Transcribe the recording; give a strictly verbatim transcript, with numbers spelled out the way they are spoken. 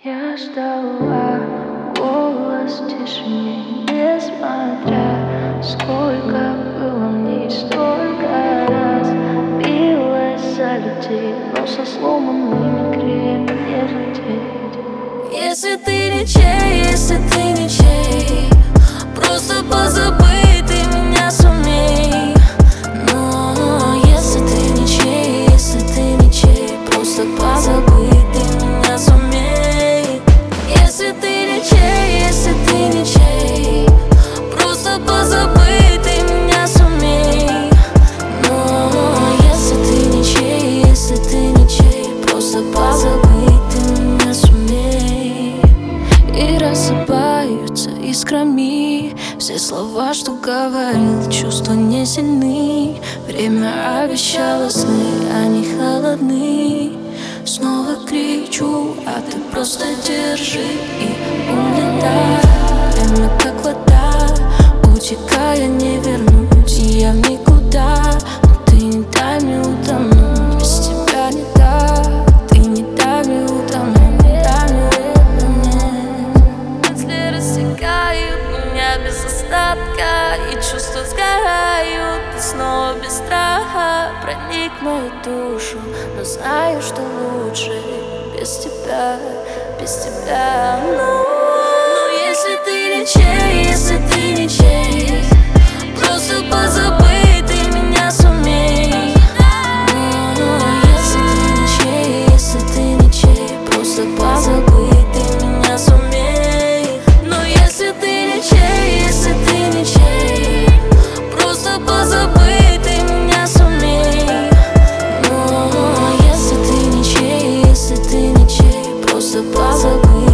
Я ждала голос в тишине, несмотря сколько было мне, столько раз билась за людей, но со сломанными крыльями не лететь. Если ты не чей, если ты не чей, просто позабыть ты меня сумей. Но если ты не чей, если ты не чей, просто позабыть ты меня сумей. Если ты не чей, если ты не чей, просто позабыть ты меня сумей. Но если ты не чей, если ты не чей, просто позабыть ты меня сумей. И рассыпаются искрами все слова, что говорил, чувства не сильны. Время обещало сны, они холодны. Снова кричу, а ты просто держи и улетай. Время как вода, утекая не вернуть я в никуда. Но ты не дай мне утонуть, без тебя не так. Ты не дай мне утонуть, не дай мне утонуть. Мысли рассекают меня без остатка, и чувства сгорают, и снова без страха проник в мою душу. Но знаю, что лучше без тебя, без тебя. Но, но если ты не чей, если ты не чей, просто позабыть ты меня сумей. Но если ты не чей, если ты не чей, просто позабыть ты меня сумей. Но если ты не чей, если ты не чей, просто позабыть ты меня сумей. Но если ты не чей, если ты не чей, просто позабыть.